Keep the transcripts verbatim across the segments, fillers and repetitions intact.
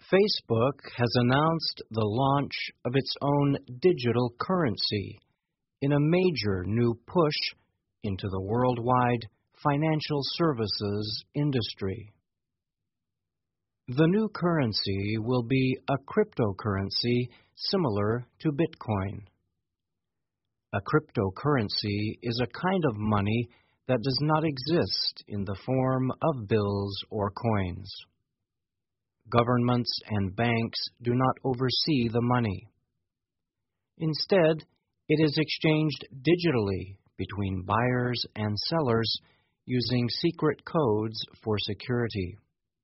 Facebook has announced the launch of its own digital currency in a major new push into the worldwide financial services industry. The new currency will be a cryptocurrency similar to Bitcoin. A cryptocurrency is a kind of money that does not exist in the form of bills or coins. Governments and banks do not oversee the money. Instead, it is exchanged digitally between buyers and sellers using secret codes for security.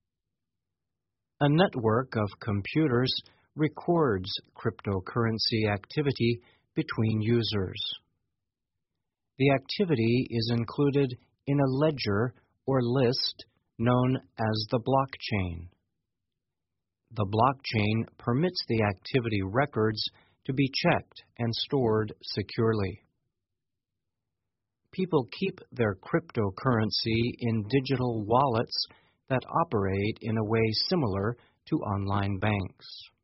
A network of computers records cryptocurrency activity between users. The activity is included in a ledger or list known as the blockchain. The blockchain permits the activity records to be checked and stored securely. People keep their cryptocurrency in digital wallets that operate in a way similar to online banks.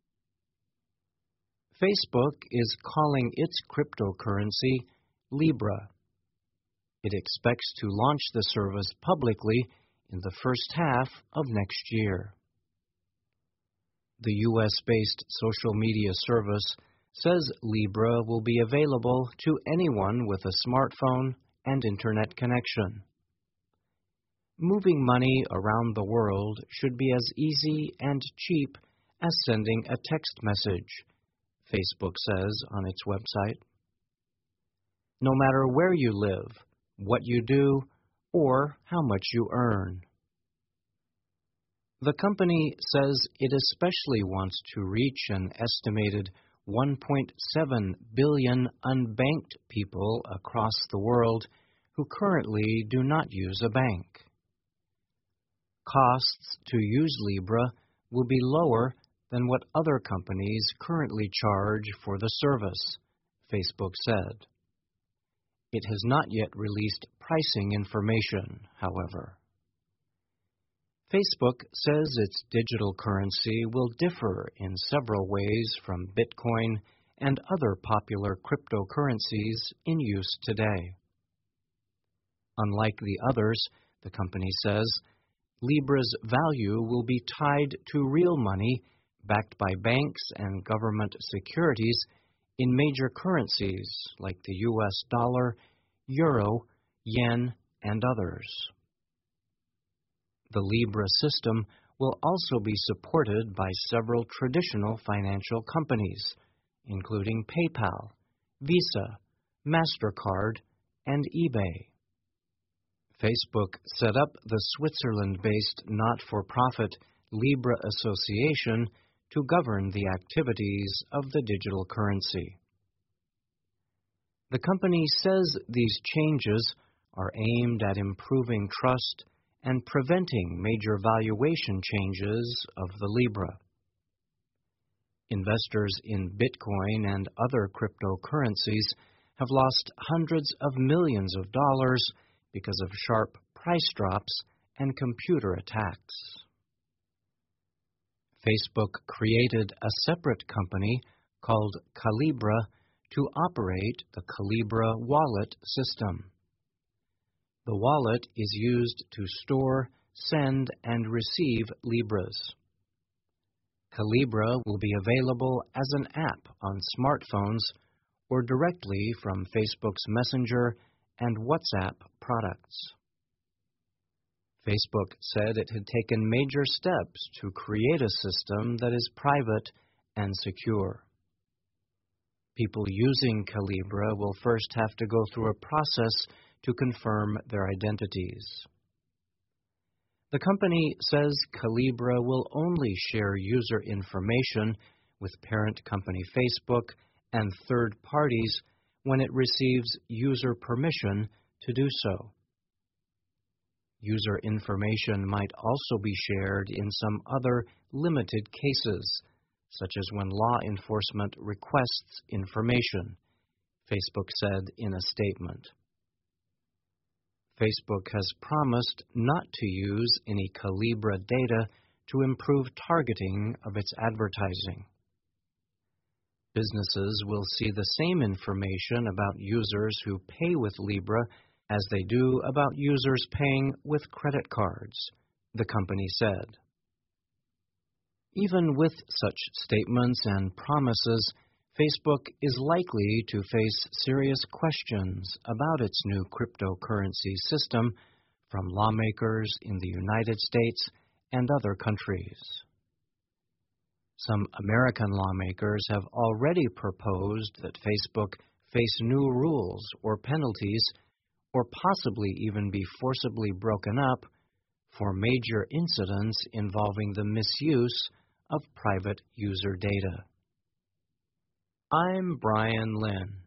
Facebook is calling its cryptocurrency Libra. It expects to launch the service publicly in the first half of next year. The U S-based social media service says Libra will be available to anyone with a smartphone and internet connection. Moving money around the world should be as easy and cheap as sending a text message, Facebook says on its website. No matter where you live, what you do, or how much you earn. The company says it especially wants to reach an estimated one point seven billion unbanked people across the world who currently do not use a bank. Costs to use Libra will be lower than what other companies currently charge for the service, Facebook said. It has not yet released pricing information, however. Facebook says its digital currency will differ in several ways from Bitcoin and other popular cryptocurrencies in use today. Unlike the others, the company says, Libra's value will be tied to real money backed by banks and government securities in major currencies like the U S dollar, euro, yen, and others. The Libra system will also be supported by several traditional financial companies, including PayPal, Visa, MasterCard, and eBay. Facebook set up the Switzerland-based not-for-profit Libra Association to govern the activities of the digital currency. The company says these changes are aimed at improving trust and preventing major valuation changes of the Libra. Investors in Bitcoin and other cryptocurrencies have lost hundreds of millions of dollars because of sharp price drops and computer attacks. Facebook created a separate company called Calibra to operate the Calibra wallet system. The wallet is used to store, send, and receive Libras. Calibra will be available as an app on smartphones or directly from Facebook's Messenger and WhatsApp products. Facebook said it had taken major steps to create a system that is private and secure. People using Calibra will first have to go through a process to confirm their identities. The company says Calibra will only share user information with parent company Facebook and third parties when it receives user permission to do so. User information might also be shared in some other limited cases, such as when law enforcement requests information, Facebook said in a statement. Facebook has promised not to use any Calibra data to improve targeting of its advertising. Businesses will see the same information about users who pay with Libra as they do about users paying with credit cards, the company said. Even with such statements and promises, Facebook is likely to face serious questions about its new cryptocurrency system from lawmakers in the United States and other countries. Some American lawmakers have already proposed that Facebook face new rules or penalties, or possibly even be forcibly broken up for major incidents involving the misuse of private user data. I'm Brian Lynn.